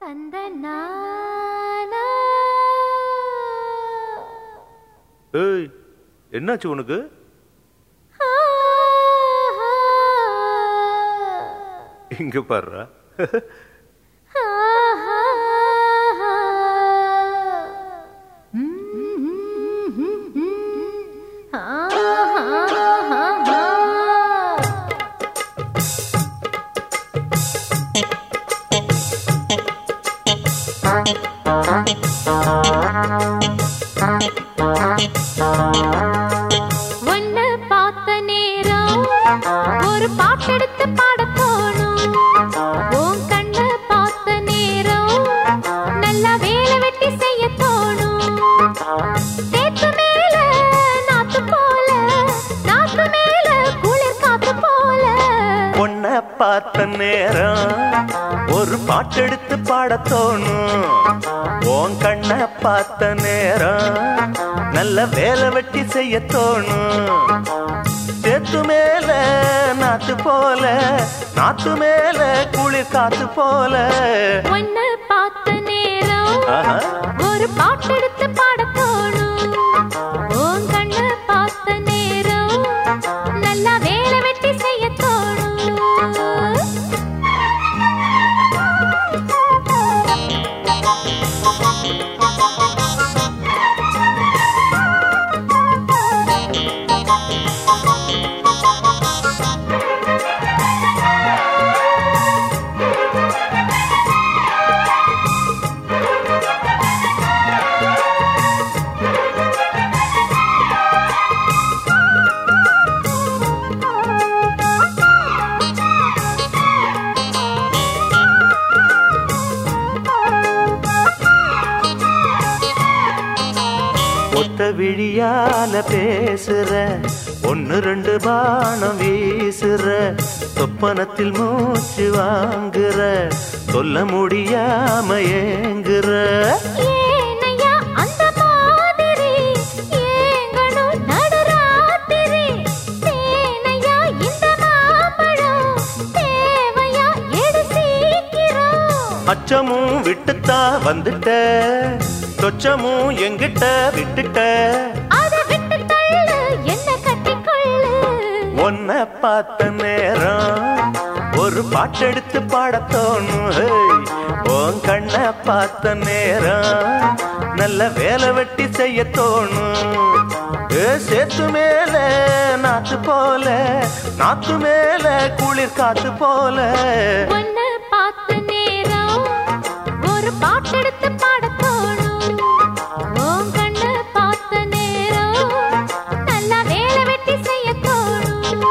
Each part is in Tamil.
தந்த நானா ஏய் என்னாச்சு உனக்கு? இங்க பாருடா. ஒன்னு பார்த்த நேரம் ஒரு பாட்டெடுத்து பாட தோணும். உன் கண்ண பார்த்த நேரம் நல்லா வேலை வெட்டி செய்ய தோணும். தேத்து மேல நாத்து போல, நாத்து மேல குளிர் காத்து போல. ஒன்ன பார்த்த நேரம் ஒரு பாட்டெடுத்து பாட தோணும். உன் கண்ண பார்த்த நேரம் நல்ல வேலை வெட்டி செய்ய தோணும். தேத்து மேல நாத்து போல, நாத்து மேல குளிர் காத்து போல. ஒன்னு பார்த்த நேரம் ஒரு பாட்டெடுத்து பாட தோணும். உன் கண்ண பார்த்த நேரம் நல்லா வேலை வெட்டி செய்ய தோணும். ஒத்த விழியால பேசுற, ஒன்னு ரெண்டு பானம் வீசுற, சொப்பனத்தில் மூச்சு வாங்குற, சொல்ல முடியாம ஏங்குற. ஏனையா அந்த மாதிரி ஏங்கணும் நடுராத்திரி. தேனையா இந்த மாம்பழம் தேவையா எடு சீக்கிரம். அச்சமும் விட்டுத்தா வந்துட்ட, சொச்சமும் எங்கிட்ட விட்டுட்ட. அத விட்டு தள்ளு என்ன கட்டிக்கொள்ளு. ஒன்ன பார்த்த நேரம் ஒரு பாட்டெடுத்து பாட தோணும். உன் கண்ண பார்த்த நேரம் நல்ல வேலை வெட்டி செய்ய தோணும். சேத்து மேல நாத்து போல, நாத்து மேல குளிர் காத்து போல. ஒன்னு பார்த்த நேரம் ஒரு பாட்டெடுத்து பாட தோணும். உன் கண்ண பார்த்த நேரம் நல்லா வேலை வெட்டி செய்ய தோணும்.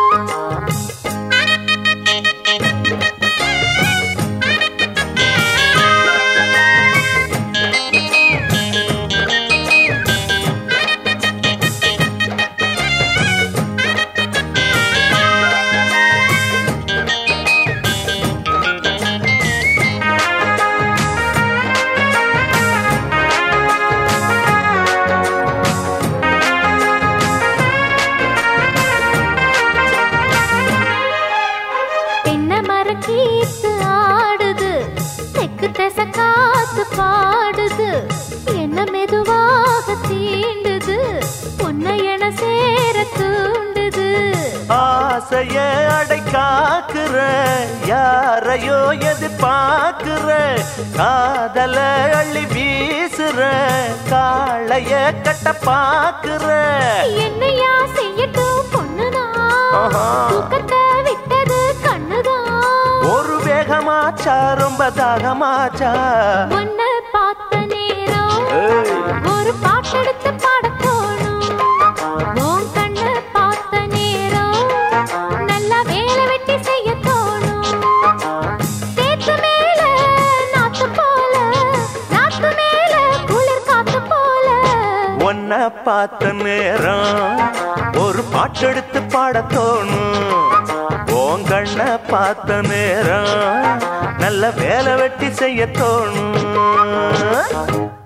கீத்து ஆடுது, தெக்கு திசை காத்து பாடுது, என்ன மெதுவாக தீண்டுது, உன்னை என சேர தூண்டுது. ஆசைய அடை காக்குற, யாரையோ எதிர்பார்க்குற, காதல அள்ளி வீசுற, காளைய கட்ட பாக்குற. என்னையா செய்யட்டும் பொண்ணுதான், தூக்கத்தை விட்டது கண்ணுதான். ஒரு வேகமாச்சா ரொம்ப தாகமாச்சா. ஒன்ன பார்த்த நேரம் ஒரு பாட்டெடுத்து பாட தோணும். உன் கண்ண பார்த்த நேரம் நல்லா வேலை வெட்டி செய்ய தோணும். தேத்து மேல நாத்து போல, நாத்து மேல குளிர் காத்து போல. ஒன்ன பார்த்த நேரம் ஒரு பாட்டெடுத்து பாட தோணும். உன் கண்ண பார்த்த நேரம் நல்ல வேலை வெட்டி செய்ய தோணும்.